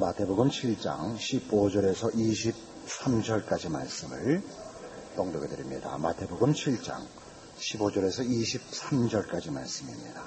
마태복음 7장 15절에서 23절까지 말씀을 봉독해 드립니다. 마태복음 7장 15절에서 23절까지 말씀입니다.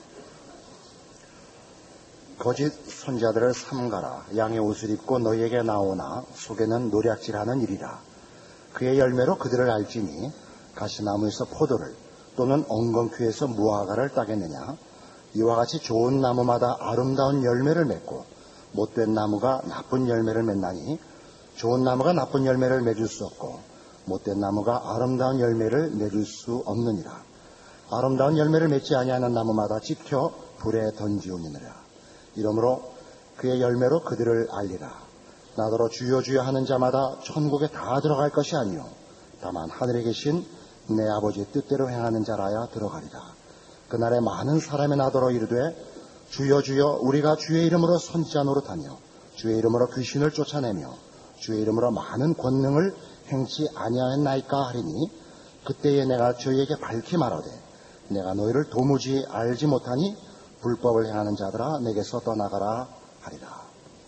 거짓 선지자들을 삼가라. 양의 옷을 입고 너희에게 나오나 속에는 노략질하는 일이라. 그의 열매로 그들을 알지니 가시나무에서 포도를 또는 엉겅퀴에서 무화과를 따겠느냐. 이와 같이 좋은 나무마다 아름다운 열매를 맺고 못된 나무가 나쁜 열매를 맺나니 좋은 나무가 나쁜 열매를 맺을 수 없고 못된 나무가 아름다운 열매를 맺을 수 없느니라. 아름다운 열매를 맺지 아니하는 나무마다 지켜 불에 던지우니라. 이러므로 그의 열매로 그들을 알리라. 나더러 주여 주여 하는 자마다 천국에 다 들어갈 것이 아니요 다만 하늘에 계신 내 아버지의 뜻대로 행하는 자라야 들어가리라. 그날에 많은 사람이 나더러 이르되 주여 주여 우리가 주의 이름으로 선지자 노릇하며 주의 이름으로 귀신을 쫓아내며 주의 이름으로 많은 권능을 행치 아니하였나이까 하리니 그때에 내가 저희에게 밝히 말하되 내가 너희를 도무지 알지 못하니 불법을 행하는 자들아 내게서 떠나가라 하리라.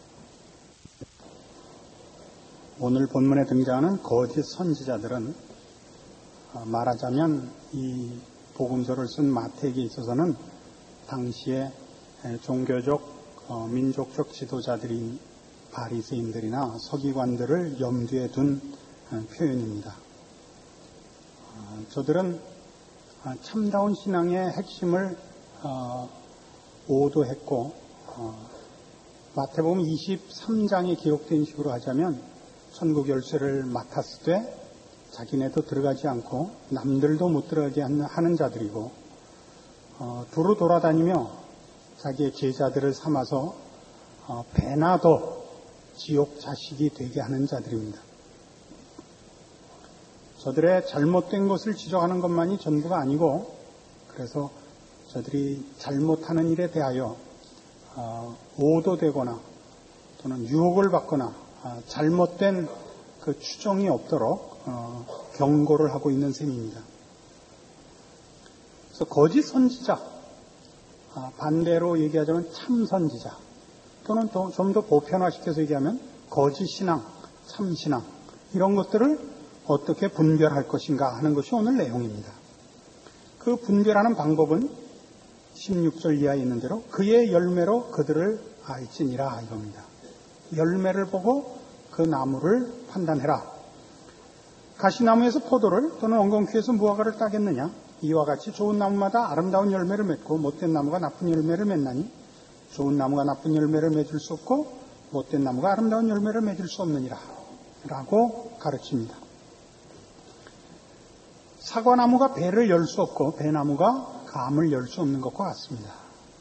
오늘 본문에 등장하는 거짓 선지자들은 말하자면 이 복음서를 쓴 마태에게 있어서는 당시에 종교적, 민족적 지도자들인 바리새인들이나 서기관들을 염두에 둔 표현입니다. 저들은 참다운 신앙의 핵심을 오도했고 마태복음 23장에 기록된 식으로 하자면 천국 열쇠를 맡았을 때 자기네도 들어가지 않고 남들도 못 들어가게 하는 자들이고 두루 돌아다니며 자기의 제자들을 삼아서 배나 더 지옥 자식이 되게 하는 자들입니다. 저들의 잘못된 것을 지적하는 것만이 전부가 아니고 그래서 저들이 잘못하는 일에 대하여 오도되거나 또는 유혹을 받거나 잘못된 그 추정이 없도록 경고를 하고 있는 셈입니다. 그래서 거짓 선지자, 반대로 얘기하자면 참 선지자 또는 좀 더 보편화시켜서 얘기하면 거짓 신앙, 참 신앙 이런 것들을 어떻게 분별할 것인가 하는 것이 오늘 내용입니다. 그 분별하는 방법은 16절 이하에 있는 대로 그의 열매로 그들을 알지니라 이겁니다. 열매를 보고 그 나무를 판단해라. 가시나무에서 포도를 또는 엉겅퀴에서 무화과를 따겠느냐. 이와 같이 좋은 나무마다 아름다운 열매를 맺고 못된 나무가 나쁜 열매를 맺나니 좋은 나무가 나쁜 열매를 맺을 수 없고 못된 나무가 아름다운 열매를 맺을 수 없느니라 라고 가르칩니다. 사과나무가 배를 열 수 없고 배나무가 감을 열 수 없는 것과 같습니다.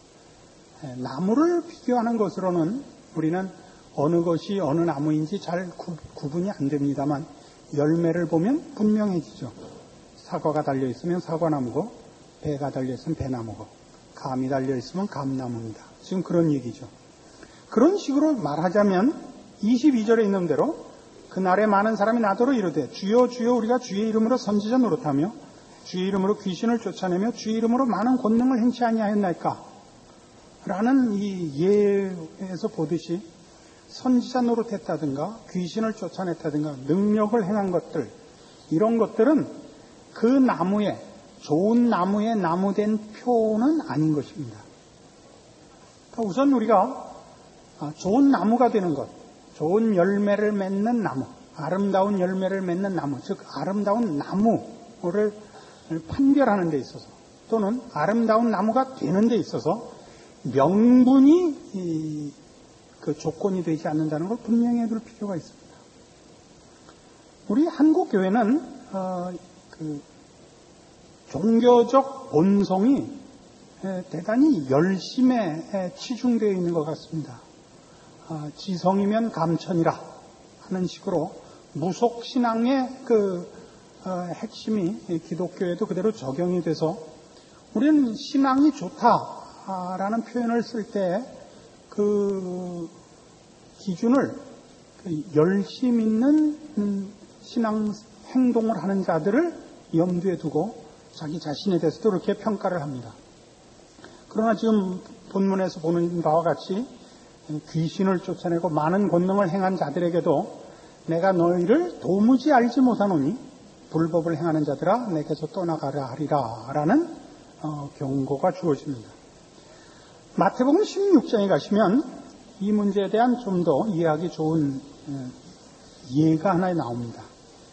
나무를 비교하는 것으로는 우리는 어느 것이 어느 나무인지 잘 구분이 안 됩니다만 열매를 보면 분명해지죠. 사과가 달려있으면 사과나무고 배가 달려있으면 배나무고 감이 달려있으면 감나무입니다. 지금 그런 얘기죠. 그런 식으로 말하자면 22절에 있는 대로 그날에 많은 사람이 나더러 이르되 주여 주여 우리가 주의 이름으로 선지자 노릇하며 주의 이름으로 귀신을 쫓아내며 주의 이름으로 많은 권능을 행치 아니하였나이까 라는 이 예에서 보듯이 선지자 노릇했다든가 귀신을 쫓아냈다든가 능력을 행한 것들 이런 것들은 그 나무에 좋은 나무에 나무된 표는 아닌 것입니다. 우선 우리가 좋은 나무가 되는 것, 좋은 열매를 맺는 나무, 아름다운 열매를 맺는 나무, 즉 아름다운 나무를 판별하는 데 있어서 또는 아름다운 나무가 되는 데 있어서 명분이 그 조건이 되지 않는다는 걸 분명히 해둘 필요가 있습니다. 우리 한국 교회는 종교적 본성이 대단히 열심에 치중되어 있는 것 같습니다. 지성이면 감천이라 하는 식으로 무속신앙의 핵심이 기독교에도 그대로 적용이 돼서 우리는 신앙이 좋다라는 표현을 쓸 때 그 기준을 열심 있는 신앙 행동을 하는 자들을 염두에 두고 자기 자신에 대해서도 그렇게 평가를 합니다. 그러나 지금 본문에서 보는 바와 같이 귀신을 쫓아내고 많은 권능을 행한 자들에게도 내가 너희를 도무지 알지 못하노니 불법을 행하는 자들아 내게서 떠나가라 하리라 라는 경고가 주어집니다. 마태복음 16장에 가시면 이 문제에 대한 좀 더 이해하기 좋은 예가 하나 나옵니다.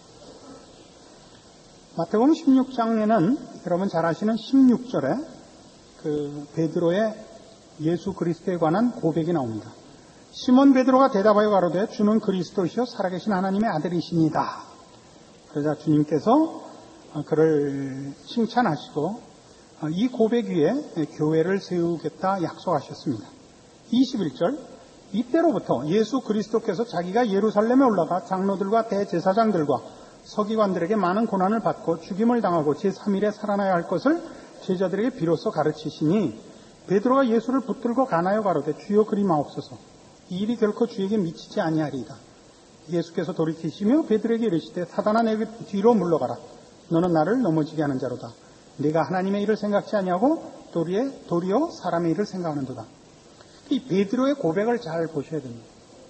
마태복음 16장에는 여러분 잘 아시는 16절에 그 베드로의 예수 그리스도에 관한 고백이 나옵니다. 시몬 베드로가 대답하여 가로되 주는 그리스도시요 살아계신 하나님의 아들이시니다. 그러자 주님께서 그를 칭찬하시고 이 고백 위에 교회를 세우겠다 약속하셨습니다. 21절 이때로부터 예수 그리스도께서 자기가 예루살렘에 올라가 장로들과 대제사장들과 서기관들에게 많은 고난을 받고 죽임을 당하고 제3일에 살아나야 할 것을 제자들에게 비로소 가르치시니 베드로가 예수를 붙들고 가나요 가로되 주여 그리 마옵소서 이 일이 결코 주에게 미치지 아니하리이다. 예수께서 돌이키시며 베드로에게 이르시되 사단아 내 뒤로 물러가라. 너는 나를 넘어지게 하는 자로다. 네가 하나님의 일을 생각지 아니하고 도리어 사람의 일을 생각하는도다. 이 베드로의 고백을 잘 보셔야 됩니다.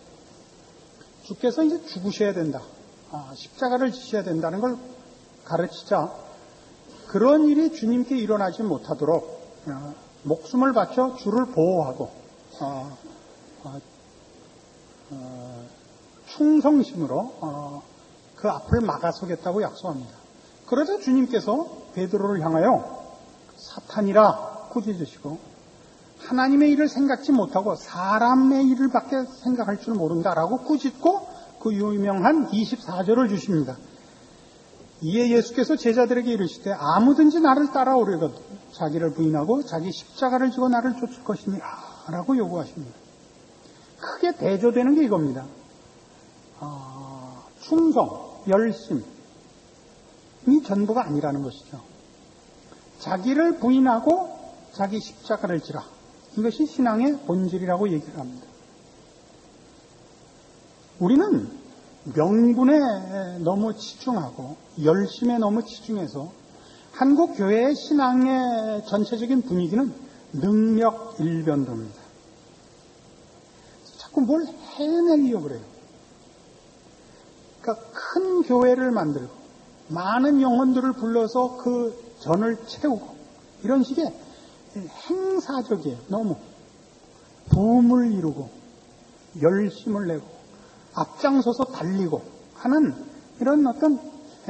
주께서 이제 죽으셔야 된다. 십자가를 지셔야 된다는 걸 가르치자 그런 일이 주님께 일어나지 못하도록 목숨을 바쳐 주를 보호하고 충성심으로 그 앞을 막아서겠다고 약속합니다. 그러자 주님께서 베드로를 향하여 사탄이라 꾸짖으시고 하나님의 일을 생각지 못하고 사람의 일을 밖에 생각할 줄 모른다라고 꾸짖고 그 유명한 24절을 주십니다. 이에 예수께서 제자들에게 이르시되 아무든지 나를 따라오려거든 자기를 부인하고 자기 십자가를 지고 나를 쫓을 것이니라 라고 요구하십니다. 크게 대조되는 게 이겁니다. 충성, 열심이 전부가 아니라는 것이죠. 자기를 부인하고 자기 십자가를 지라. 이것이 신앙의 본질이라고 얘기를 합니다. 우리는 명분에 너무 치중하고 열심에 너무 치중해서 한국 교회의 신앙의 전체적인 분위기는 능력 일변도입니다. 자꾸 뭘 해내려고 그래요. 그러니까 큰 교회를 만들고 많은 영혼들을 불러서 그 전을 채우고 이런 식의 행사적이에요. 너무 부음을 이루고 열심을 내고 앞장서서 달리고 하는 이런 어떤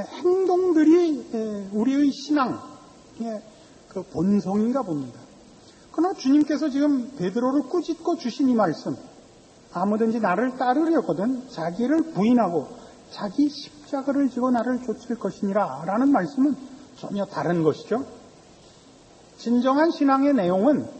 행동들이 우리의 신앙의 그 본성인가 봅니다. 그러나 주님께서 지금 베드로를 꾸짖고 주신 이 말씀 아무든지 나를 따르려거든 자기를 부인하고 자기 십자가를 지고 나를 쫓을 것이니라 라는 말씀은 전혀 다른 것이죠. 진정한 신앙의 내용은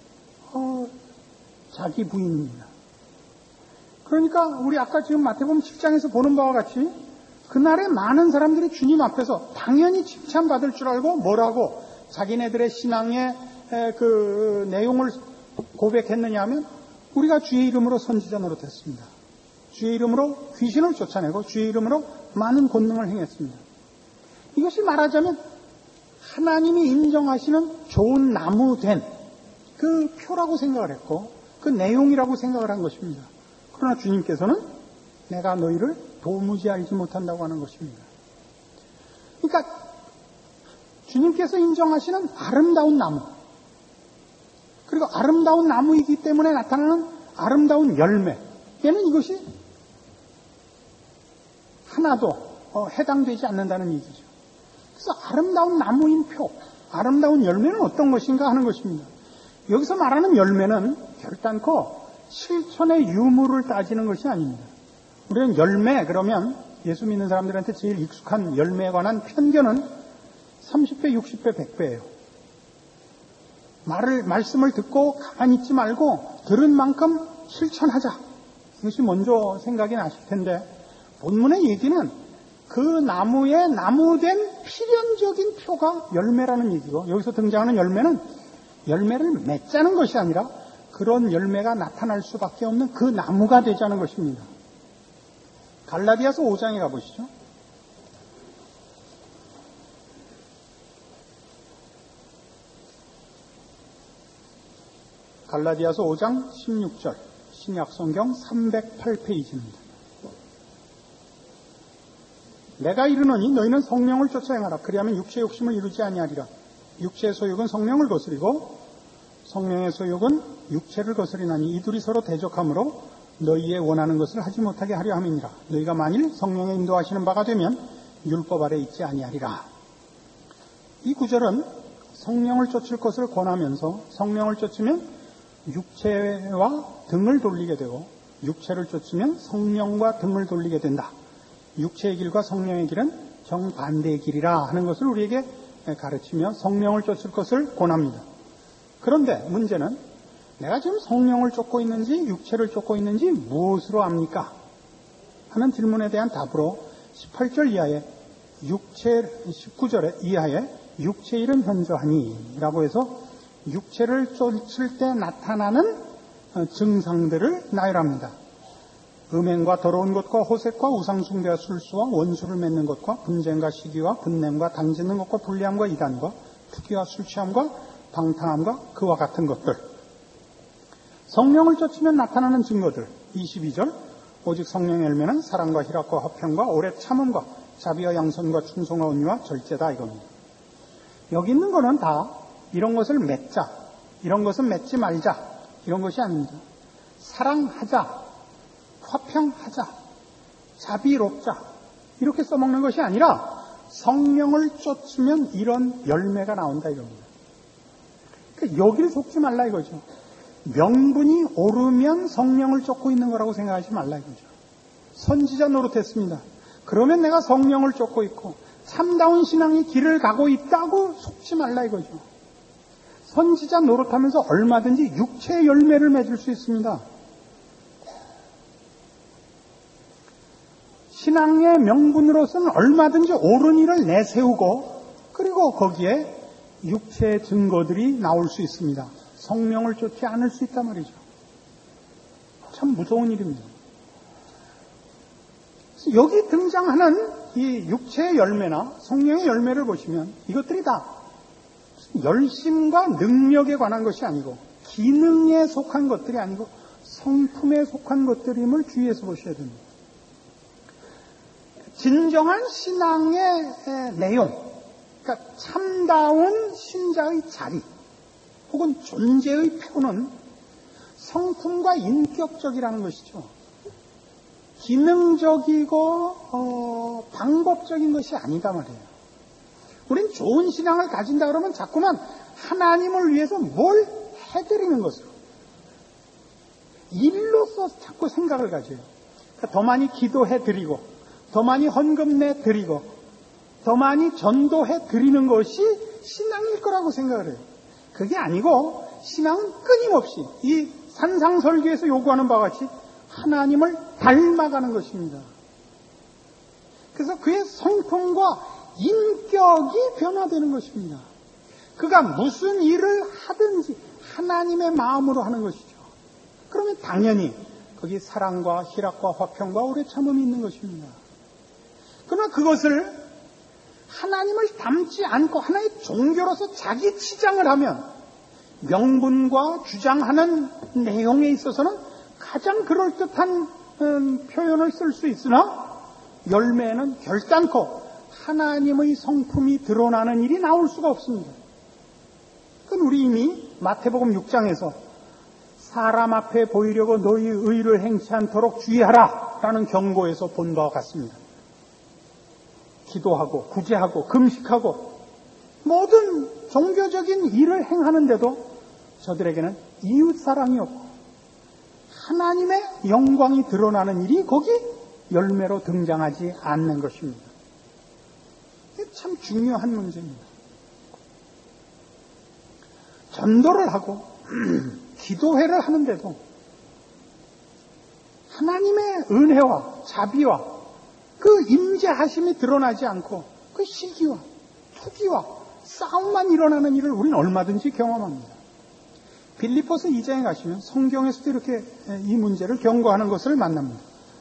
자기 부인입니다. 그러니까 우리 아까 지금 마태복음 10장에서 보는 바와 같이 그날에 많은 사람들이 주님 앞에서 당연히 칭찬받을 줄 알고 뭐라고 자기네들의 신앙의 그 내용을 고백했느냐 하면 우리가 주의 이름으로 선지자 노릇했습니다. 주의 이름으로 귀신을 쫓아내고 주의 이름으로 많은 권능을 행했습니다. 이것이 말하자면 하나님이 인정하시는 좋은 나무된 그 표라고 생각을 했고 그 내용이라고 생각을 한 것입니다. 그러나 주님께서는 내가 너희를 도무지 알지 못한다고 하는 것입니다. 그러니까 주님께서 인정하시는 아름다운 나무 그리고 아름다운 나무이기 때문에 나타나는 아름다운 열매 얘는 이것이 하나도 해당되지 않는다는 얘기죠. 그래서 아름다운 나무인 표, 아름다운 열매는 어떤 것인가 하는 것입니다. 여기서 말하는 열매는 결단코 실천의 유무를 따지는 것이 아닙니다. 우리는 열매 그러면 예수 믿는 사람들한테 제일 익숙한 열매에 관한 편견은 30배, 60배, 100배예요. 말씀을 듣고 가만히 있지 말고 들은 만큼 실천하자. 이것이 먼저 생각이 나실 텐데 본문의 얘기는 그 나무에 나무된 필연적인 표가 열매라는 얘기고 여기서 등장하는 열매는 열매를 맺자는 것이 아니라 그런 열매가 나타날 수밖에 없는 그 나무가 되자는 것입니다. 갈라디아서 5장에 가보시죠. 갈라디아서 5장 16절 신약성경 308페이지입니다. 내가 이르노니 너희는 성령을 쫓아 행하라. 그리하면 육체의 욕심을 이루지 아니하리라. 육체의 소욕은 성령을 거스리고 성령의 소욕은 육체를 거스리나니 이 둘이 서로 대적하므로 너희의 원하는 것을 하지 못하게 하려 함이니라. 너희가 만일 성령의 인도하시는 바가 되면 율법 아래 있지 아니하리라. 이 구절은 성령을 쫓을 것을 권하면서 성령을 쫓으면 육체와 등을 돌리게 되고 육체를 쫓으면 성령과 등을 돌리게 된다. 육체의 길과 성령의 길은 정반대의 길이라 하는 것을 우리에게 가르치며 성령을 쫓을 것을 권합니다. 그런데 문제는 내가 지금 성령을 쫓고 있는지 육체를 쫓고 있는지 무엇으로 압니까? 하는 질문에 대한 답으로 18절 이하에 19절 이하에 육체 일은 현저하니 라고 해서 육체를 쫓을 때 나타나는 증상들을 나열합니다. 음행과 더러운 것과 호색과 우상숭배와 술수와 원수를 맺는 것과 분쟁과 시기와 분냄과 당짓는 것과 불리함과 이단과 투기와 술취함과 방탕함과 그와 같은 것들. 성령을 쫓으면 나타나는 증거들. 22절 오직 성령의 열매는 사랑과 희락과 화평과 오래 참음과 자비와 양선과 충성과 온유와 절제다 이겁니다. 여기 있는 거는 다 이런 것을 맺자, 이런 것은 맺지 말자 이런 것이 아닙니다. 사랑하자, 화평하자, 자비롭자 이렇게 써먹는 것이 아니라 성령을 쫓으면 이런 열매가 나온다 이겁니다. 그러니까 여기를 속지 말라 이거죠. 명분이 오르면 성령을 쫓고 있는 거라고 생각하지 말라 이거죠. 선지자 노릇했습니다. 그러면 내가 성령을 쫓고 있고 참다운 신앙의 길을 가고 있다고 속지 말라 이거죠. 선지자 노릇하면서 얼마든지 육체의 열매를 맺을 수 있습니다. 신앙의 명분으로서는 얼마든지 옳은 일을 내세우고 그리고 거기에 육체의 증거들이 나올 수 있습니다. 성령을 쫓지 않을 수 있단 말이죠. 참 무서운 일입니다. 여기 등장하는 이 육체의 열매나 성령의 열매를 보시면 이것들이 다 열심과 능력에 관한 것이 아니고 기능에 속한 것들이 아니고 성품에 속한 것들임을 주의해서 보셔야 됩니다. 진정한 신앙의 내용, 그러니까 참다운 신자의 자리 혹은 존재의 표는 성품과 인격적이라는 것이죠. 기능적이고 방법적인 것이 아니다 말이에요. 우린 좋은 신앙을 가진다 그러면 자꾸만 하나님을 위해서 뭘 해드리는 것으로 일로서 자꾸 생각을 가져요. 그러니까 더 많이 기도해드리고 더 많이 헌금 내드리고 더 많이 전도해드리는 것이 신앙일 거라고 생각을 해요. 그게 아니고 신앙은 끊임없이 이 산상설교에서 요구하는 바와 같이 하나님을 닮아가는 것입니다. 그래서 그의 성품과 인격이 변화되는 것입니다. 그가 무슨 일을 하든지 하나님의 마음으로 하는 것이죠. 그러면 당연히 거기 사랑과 희락과 화평과 오래 참음이 있는 것입니다. 그러나 그것을 하나님을 닮지 않고 하나의 종교로서 자기 치장을 하면 명분과 주장하는 내용에 있어서는 가장 그럴듯한 표현을 쓸 수 있으나 열매는 결단코 하나님의 성품이 드러나는 일이 나올 수가 없습니다. 그건 우리 이미 마태복음 6장에서 사람 앞에 보이려고 너희 의를 행치 않도록 주의하라 라는 경고에서 본 바와 같습니다. 기도하고 구제하고 금식하고 모든 종교적인 일을 행하는데도 저들에게는 이웃사랑이 없고 하나님의 영광이 드러나는 일이 거기 열매로 등장하지 않는 것입니다. 이게 참 중요한 문제입니다. 전도를 하고 기도회를 하는데도 하나님의 은혜와 자비와 그 임재하심이 드러나지 않고 그 시기와 투기와 싸움만 일어나는 일을 우리는 얼마든지 경험합니다. 빌립보서 2장에 가시면 성경에서도 이렇게 이 문제를 경고하는 것을 만납니다.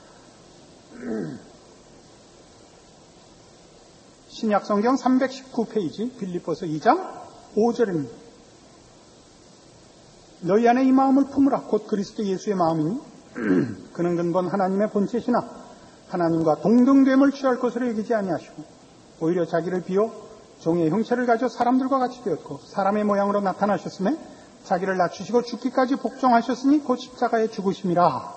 신약성경 319페이지 빌립보서 2장 5절입니다. 너희 안에 이 마음을 품으라. 곧 그리스도 예수의 마음이니 그는 근본 하나님의 본체시나 하나님과 동등됨을 취할 것으로 여기지 아니하시고 오히려 자기를 비워 종의 형체를 가져 사람들과 같이 되었고 사람의 모양으로 나타나셨음에 자기를 낮추시고 죽기까지 복종하셨으니 곧 십자가에 죽으심이라.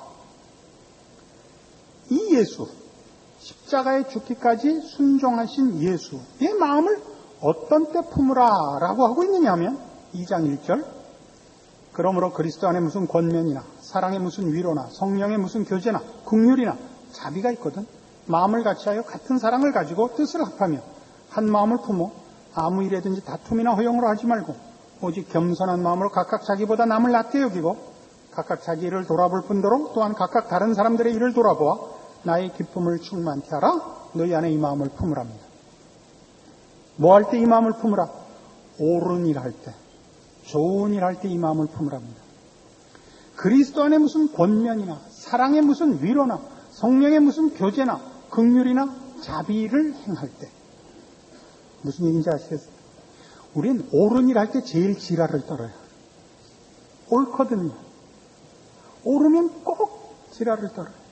이 예수, 십자가에 죽기까지 순종하신 예수의 마음을 어떤 때 품으라 라고 하고 있느냐 하면 2장 1절 그러므로 그리스도 안에 무슨 권면이나 사랑에 무슨 위로나 성령에 무슨 교제나 긍휼이나 자비가 있거든 마음을 같이하여 같은 사랑을 가지고 뜻을 합하며 한 마음을 품어 아무 일에든지 다툼이나 허용으로 하지 말고 오직 겸손한 마음으로 각각 자기보다 남을 낫게 여기고 각각 자기 일을 돌아볼 뿐더러 또한 각각 다른 사람들의 일을 돌아보아 나의 기쁨을 충만케 하라. 너희 안에 이 마음을 품으랍니다. 뭐 할 때 이 마음을 품으라? 옳은 일 할 때, 좋은 일 할 때 이 마음을 품으랍니다. 그리스도 안에 무슨 권면이나 사랑에 무슨 위로나 성령에 무슨 교제나 긍휼이나 자비를 행할 때 무슨 얘기인지 아시겠어요? 우린 옳은 일 할 때 제일 지랄을 떨어요. 옳거든요. 옳으면 꼭 지랄을 떨어요.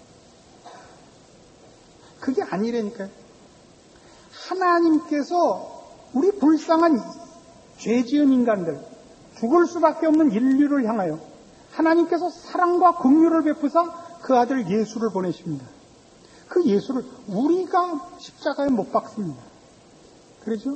그게 아니라니까요. 하나님께서 우리 불쌍한 죄 지은 인간들, 죽을 수밖에 없는 인류를 향하여 하나님께서 사랑과 긍휼을 베푸사 그 아들 예수를 보내십니다. 그 예수를 우리가 십자가에 못 박습니다. 그렇죠?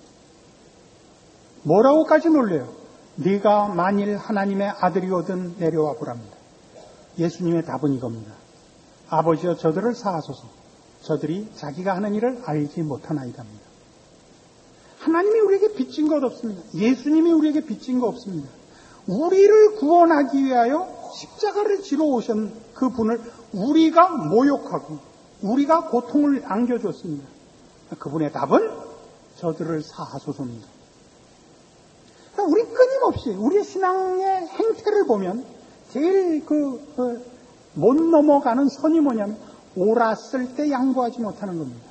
뭐라고까지 놀래요? 네가 만일 하나님의 아들이거든 내려와 보랍니다. 예수님의 답은 이겁니다. 아버지여 저들을 사하소서. 저들이 자기가 하는 일을 알지 못하나이다입니다. 하나님이 우리에게 빚진 것 없습니다. 예수님이 우리에게 빚진 것 없습니다. 우리를 구원하기 위하여 십자가를 지러 오신 그 분을 우리가 모욕하고 우리가 고통을 안겨줬습니다. 그분의 답은 저들을 사하소서입니다. 우리 끊임없이 우리의 신앙의 행태를 보면 제일 못 넘어가는 선이 뭐냐면 옳았을 때 양보하지 못하는 겁니다.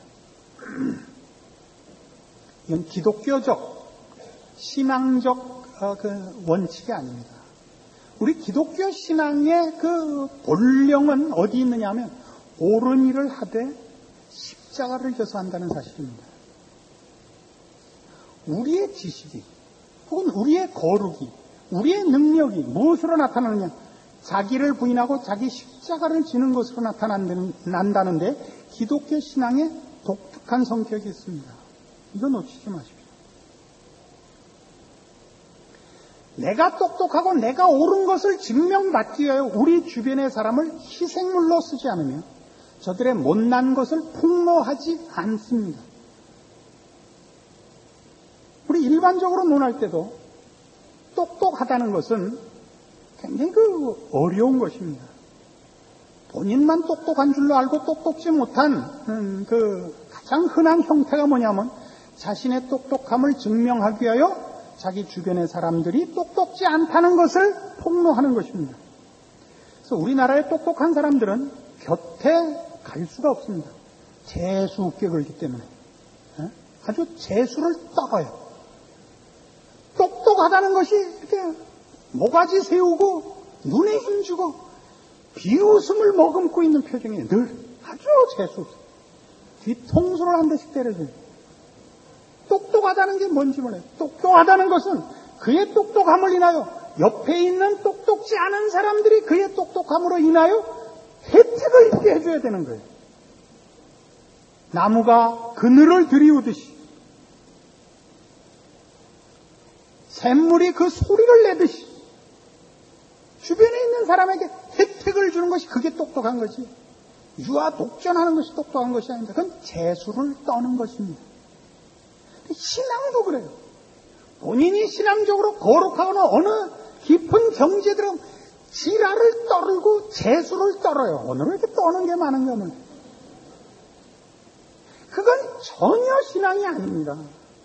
이건 기독교적, 신앙적 원칙이 아닙니다. 우리 기독교 신앙의 그 본령은 어디 있느냐 하면 옳은 일을 하되 십자가를 져서 한다는 사실입니다. 우리의 지식이 혹은 우리의 거룩이, 우리의 능력이 무엇으로 나타나느냐? 자기를 부인하고 자기 십자가를 지는 것으로 나타난다는데 기독교 신앙에 독특한 성격이 있습니다. 이거 놓치지 마십시오. 내가 똑똑하고 내가 옳은 것을 증명받기 위하여 우리 주변의 사람을 희생물로 쓰지 않으며 저들의 못난 것을 폭로하지 않습니다. 우리 일반적으로 논할 때도 똑똑하다는 것은 굉장히 어려운 것입니다. 본인만 똑똑한 줄로 알고 똑똑지 못한 가장 흔한 형태가 뭐냐면 자신의 똑똑함을 증명하기 위하여 자기 주변의 사람들이 똑똑지 않다는 것을 폭로하는 것입니다. 그래서 우리나라의 똑똑한 사람들은 곁에 갈 수가 없습니다. 재수없게 걸기 때문에. 아주 재수를 떨어요. 똑똑하다는 것이 이렇게 모가지 세우고 눈에 힘주고 비웃음을 머금고 있는 표정이 늘 아주 재수없어요. 뒤통수를 한 대씩 때려줘요. 똑똑하다는 게 뭔지 몰라요. 똑똑하다는 것은 그의 똑똑함을 인하여 옆에 있는 똑똑지 않은 사람들이 그의 똑똑함으로 인하여 혜택을 입게 해줘야 되는 거예요. 나무가 그늘을 들이우듯이 샘물이 그 소리를 내듯이 주변에 있는 사람에게 혜택을 주는 것이 그게 똑똑한 거지. 유아 독전하는 것이 똑똑한 것이 아닙니다. 그건 재수를 떠는 것입니다. 신앙도 그래요. 본인이 신앙적으로 거룩하거나 어느 깊은 경지에 들어가면 지랄을 떨고 재수를 떨어요. 오늘은 이렇게 떠는 게 많은가 보네. 그건 전혀 신앙이 아닙니다.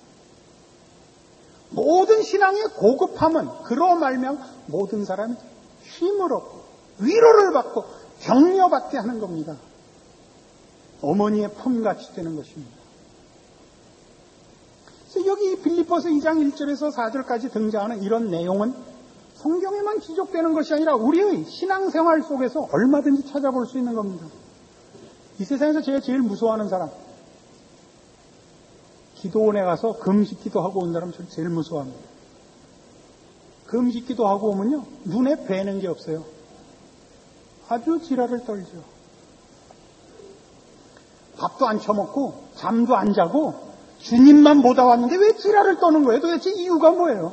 모든 신앙의 고급함은 그로 말미암아 모든 사람이 힘을 얻고 위로를 받고 격려받게 하는 겁니다. 어머니의 품같이 되는 것입니다. 그래서 여기 빌립보서 2장 1절에서 4절까지 등장하는 이런 내용은 성경에만 기록되는 것이 아니라 우리의 신앙생활 속에서 얼마든지 찾아볼 수 있는 겁니다. 이 세상에서 제가 제일 무서워하는 사람, 기도원에 가서 금식 기도하고 온 사람 저를 제일 무서워합니다. 금식 기도하고 오면요, 눈에 뵈는 게 없어요. 아주 지랄을 떨죠. 밥도 안 처먹고 잠도 안 자고 주님만 보다 왔는데 왜 지랄을 떠는 거예요? 도대체 이유가 뭐예요?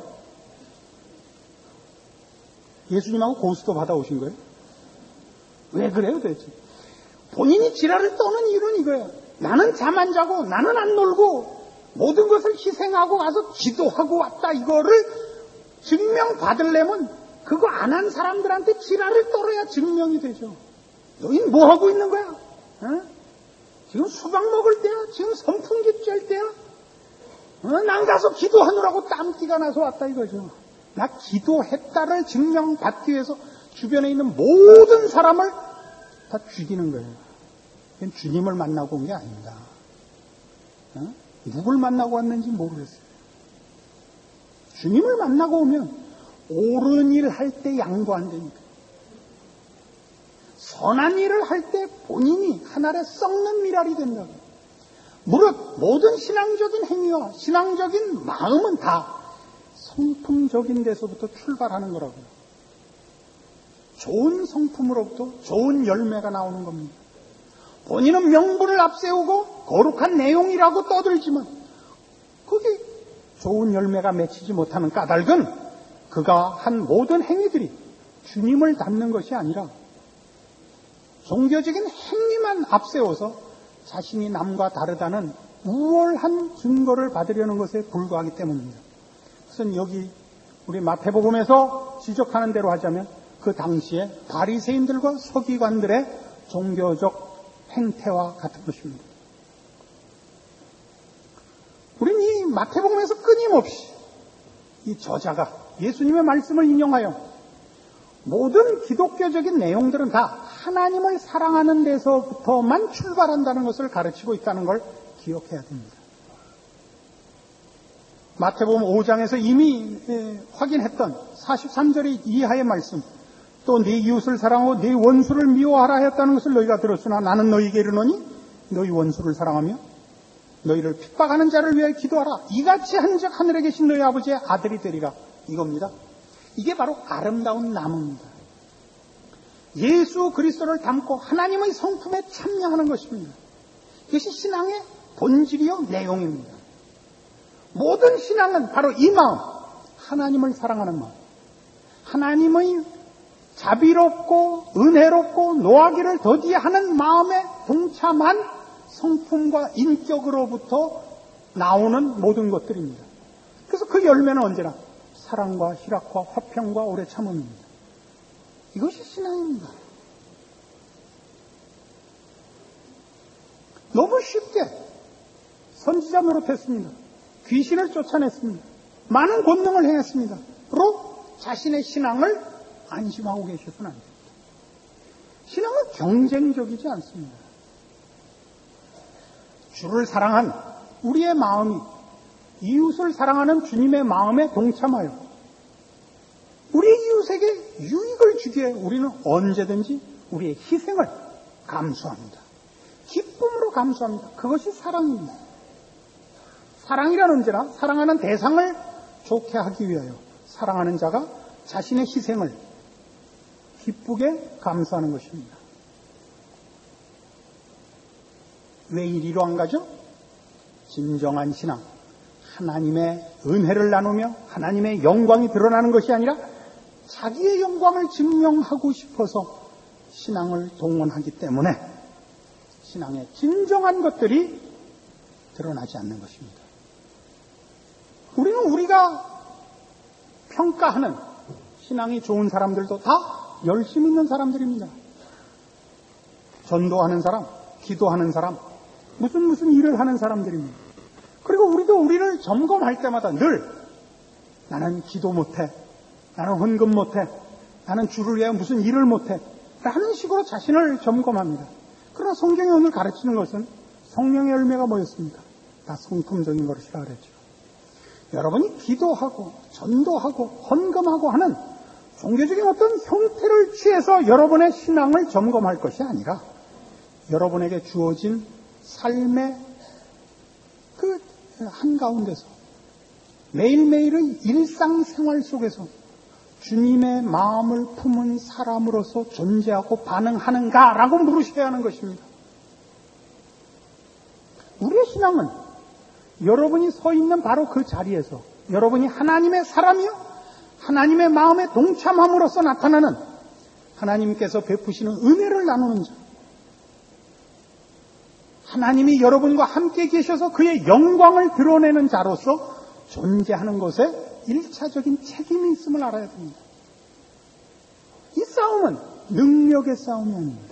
예수님하고 고스도 받아오신 거예요? 왜 그래요 도대체? 본인이 지랄을 떠는 이유는 이거예요. 나는 잠 안 자고 나는 안 놀고 모든 것을 희생하고 가서 기도하고 왔다, 이거를 증명받으려면 그거 안 한 사람들한테 지랄을 떨어야 증명이 되죠. 너희는 뭐 하고 있는 거야? 어? 지금 수박 먹을 때야? 지금 선풍기 쬐할 때야? 난 가서 기도하느라고 땀띠가 나서 왔다 이거죠. 나 기도했다를 증명받기 위해서 주변에 있는 모든 사람을 다 죽이는 거예요. 그건 주님을 만나고 온 게 아닙니다. 누굴 만나고 왔는지 모르겠어요. 주님을 만나고 오면 옳은 일 할 때 양보 안 되니까. 선한 일을 할 때 본인이 하늘에 썩는 미랄이 된다고. 무릇 모든 신앙적인 행위와 신앙적인 마음은 다 성품적인 데서부터 출발하는 거라고요. 좋은 성품으로부터 좋은 열매가 나오는 겁니다. 본인은 명분을 앞세우고 거룩한 내용이라고 떠들지만 그게 좋은 열매가 맺히지 못하는 까닭은 그가 한 모든 행위들이 주님을 닮는 것이 아니라 종교적인 행위만 앞세워서 자신이 남과 다르다는 우월한 증거를 받으려는 것에 불과하기 때문입니다. 그래서 여기 우리 마태복음에서 지적하는 대로 하자면 그 당시에 바리새인들과 서기관들의 종교적 행태와 같은 것입니다. 우리는 이 마태복음에서 끊임없이 이 저자가 예수님의 말씀을 인용하여 모든 기독교적인 내용들은 다 하나님을 사랑하는 데서부터만 출발한다는 것을 가르치고 있다는 걸 기억해야 됩니다. 마태복음 5장에서 이미 확인했던 43절 이하의 말씀, 또 네 이웃을 사랑하고 네 원수를 미워하라 했다는 것을 너희가 들었으나 나는 너희에게 이르노니 너희 원수를 사랑하며 너희를 핍박하는 자를 위하여 기도하라. 이같이 한즉 하늘에 계신 너희 아버지의 아들이 되리라. 이겁니다. 이게 바로 아름다운 나무입니다. 예수 그리스도를 담고 하나님의 성품에 참여하는 것입니다. 이것이 신앙의 본질이요 내용입니다. 모든 신앙은 바로 이 마음, 하나님을 사랑하는 마음, 하나님의 자비롭고 은혜롭고 노하기를 더디하는 마음에 동참한 성품과 인격으로부터 나오는 모든 것들입니다. 그래서 그 열매는 언제나 사랑과 희락과 화평과 오래 참음입니다. 이것이 신앙입니다. 너무 쉽게 선지자 노릇했습니다. 귀신을 쫓아냈습니다. 많은 권능을 행했습니다. 로 자신의 신앙을 안심하고 계셔서는 안 됩니다. 신앙은 경쟁적이지 않습니다. 주를 사랑한 우리의 마음이 이웃을 사랑하는 주님의 마음에 동참하여 우리 이웃에게 유익을 주기에 우리는 언제든지 우리의 희생을 감수합니다. 기쁨으로 감수합니다. 그것이 사랑입니다. 사랑이란 언제나 사랑하는 대상을 좋게 하기 위하여 사랑하는 자가 자신의 희생을 기쁘게 감수하는 것입니다. 왜 이리로 안 가죠? 진정한 신앙, 하나님의 은혜를 나누며 하나님의 영광이 드러나는 것이 아니라 자기의 영광을 증명하고 싶어서 신앙을 동원하기 때문에 신앙의 진정한 것들이 드러나지 않는 것입니다. 우리는 우리가 평가하는 신앙이 좋은 사람들도 다 열심히 있는 사람들입니다. 전도하는 사람, 기도하는 사람, 무슨 일을 하는 사람들입니다. 그리고 우리도 우리를 점검할 때마다 늘 나는 기도 못해, 나는 헌금 못해, 나는 주를 위해 무슨 일을 못해 라는 식으로 자신을 점검합니다. 그러나 성경이 오늘 가르치는 것은 성령의 열매가 뭐였습니까? 다 성품적인 것이라 그랬죠. 여러분이 기도하고 전도하고 헌금하고 하는 종교적인 어떤 형태를 취해서 여러분의 신앙을 점검할 것이 아니라 여러분에게 주어진 삶의 그 한가운데서 매일매일의 일상생활 속에서 주님의 마음을 품은 사람으로서 존재하고 반응하는가라고 물으셔야 하는 것입니다. 우리의 신앙은 여러분이 서 있는 바로 그 자리에서 여러분이 하나님의 사람이요 하나님의 마음에 동참함으로써 나타나는 하나님께서 베푸시는 은혜를 나누는 자, 하나님이 여러분과 함께 계셔서 그의 영광을 드러내는 자로서 존재하는 것에 일차적인 책임이 있음을 알아야 됩니다. 이 싸움은 능력의 싸움이 아닙니다.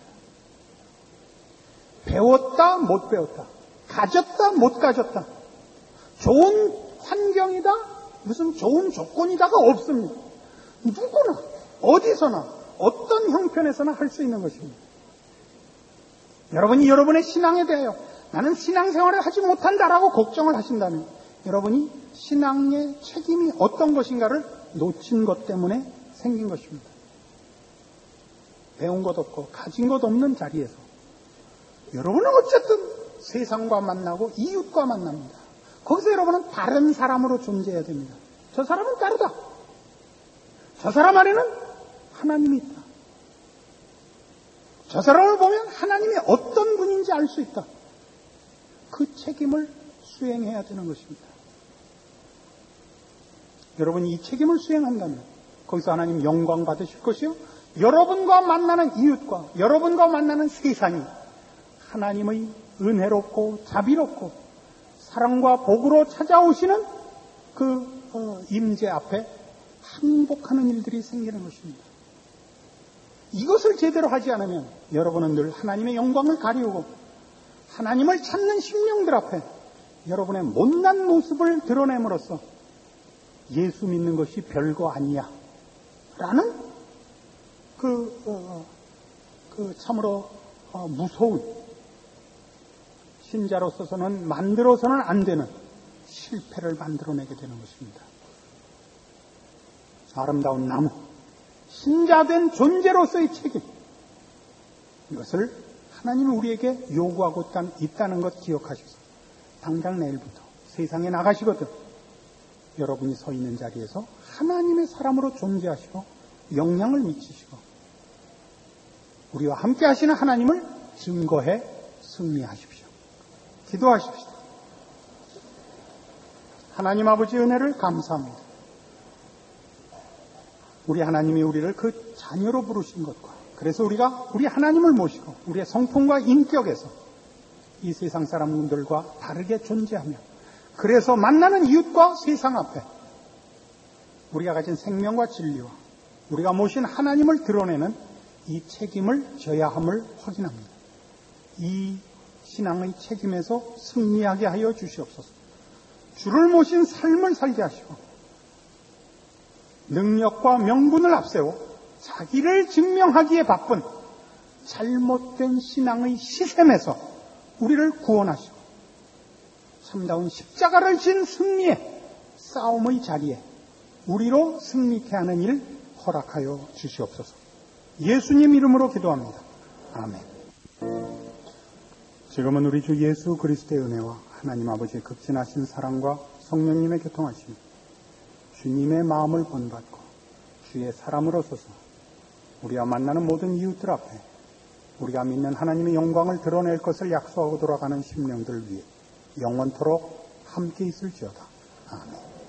배웠다 못 배웠다, 가졌다 못 가졌다, 좋은 환경이다 무슨 좋은 조건이다가 없습니다. 누구나 어디서나 어떤 형편에서나 할 수 있는 것입니다. 여러분이 여러분의 신앙에 대하여 나는 신앙생활을 하지 못한다라고 걱정을 하신다면 여러분이 신앙의 책임이 어떤 것인가를 놓친 것 때문에 생긴 것입니다. 배운 것 없고 가진 것 없는 자리에서 여러분은 어쨌든 세상과 만나고 이웃과 만납니다. 거기서 여러분은 다른 사람으로 존재해야 됩니다. 저 사람은 다르다. 저 사람 안에는 하나님이 있다. 저 사람을 보면 하나님이 어떤 분인지 알 수 있다. 그 책임을 수행해야 되는 것입니다. 여러분이 이 책임을 수행한다면 거기서 하나님 영광 받으실 것이요, 여러분과 만나는 이웃과 여러분과 만나는 세상이 하나님의 은혜롭고 자비롭고 사랑과 복으로 찾아오시는 그 임재 앞에 항복하는 일들이 생기는 것입니다. 이것을 제대로 하지 않으면 여러분은 늘 하나님의 영광을 가리우고 하나님을 찾는 심령들 앞에 여러분의 못난 모습을 드러냄으로써 예수 믿는 것이 별거 아니야 라는 참으로 무서운, 신자로서는 만들어서는 안 되는 실패를 만들어내게 되는 것입니다. 아름다운 나무, 신자된 존재로서의 책임, 이것을 하나님은 우리에게 요구하고 있다는 것 기억하셔서 당장 내일부터 세상에 나가시거든 여러분이 서 있는 자리에서 하나님의 사람으로 존재하시고 영향을 미치시고 우리와 함께 하시는 하나님을 증거해 승리하십시오. 기도하십시오. 하나님 아버지 은혜를 감사합니다. 우리 하나님이 우리를 그 자녀로 부르신 것과 그래서 우리가 우리 하나님을 모시고 우리의 성품과 인격에서 이 세상 사람들과 다르게 존재하며 그래서 만나는 이웃과 세상 앞에 우리가 가진 생명과 진리와 우리가 모신 하나님을 드러내는 이 책임을 져야 함을 확인합니다. 이 신앙의 책임에서 승리하게 하여 주시옵소서. 주를 모신 삶을 살게 하시고 능력과 명분을 앞세워 자기를 증명하기에 바쁜 잘못된 신앙의 시샘에서 우리를 구원하시고 참다운 십자가를 진 승리의 싸움의 자리에 우리로 승리케 하는 일 허락하여 주시옵소서. 예수님 이름으로 기도합니다. 아멘. 지금은 우리 주 예수 그리스도의 은혜와 하나님 아버지의 극진하신 사랑과 성령님의 교통하심, 주님의 마음을 본받고 주의 사람으로 서서 우리와 만나는 모든 이웃들 앞에 우리가 믿는 하나님의 영광을 드러낼 것을 약속하고 돌아가는 심령들 위해 영원토록 함께 있을지어다. 아멘.